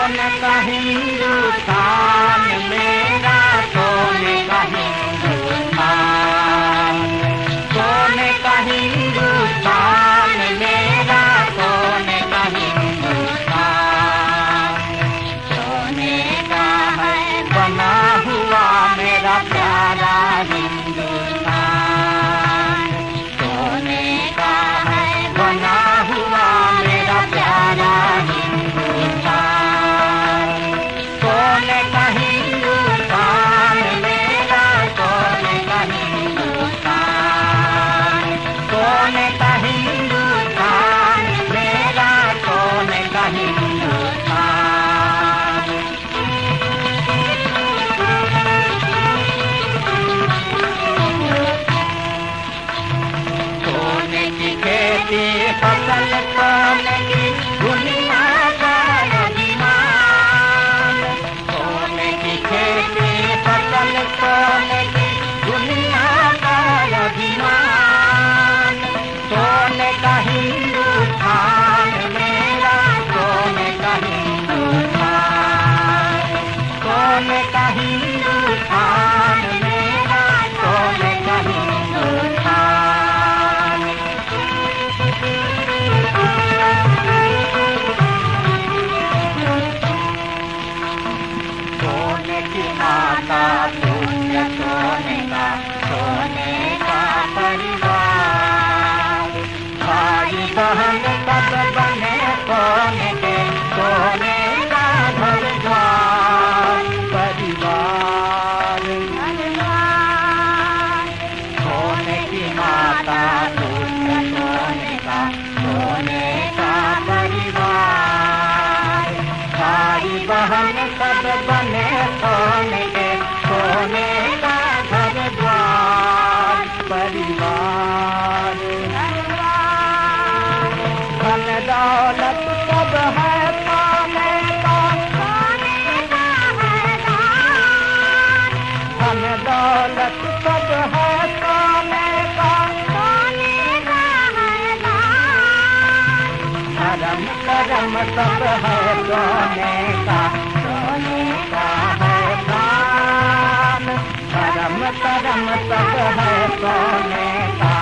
सोने का हिंदुस्तान मेरा, सोने का हिंदुस्तान, सोने का हिंदुस्तान मेरा, सोने का हिंदुस्तान, सोने का है बना हुआ मेरा प्यारा हिंदुस्तान, सोने का है बना हुआ मेरा प्यारा हिंदुस्तान, सोने का हिंदुस्तान मेरा, सोने का हिंदुस्तान, सोने का हिंदुस्तान मेरा, सोने का हिंदुस्तान। सोने की खेती फसल सोने की दुनिया का अभिमान, सोने की खेती फसल सोने की दुनिया का अभिमान, सोने का हिंदुस्तान मेरा, सोने का हिंदुस्तान, सोने का हिंदुस्तान मेरा, सोने का हिंदुस्तान। सोने की माता पुण्य सोने का, सोने का परिवार, भाई बहन सब बने सोने के, सोने का घर द्वार परिवार। सोने की माता पुण्य सोने का, सोने का परिवार, भाई बहन सब बने सोने के, सोने का घर द्वार परिवार। धन दौलत सब है सोने का, सोने का है दान, धन दौलत सब है सोने का, सोने का है दान, धर्म कर्म सब है सोने का, सोने का है दान, धर्म कर्म सब है सोने का।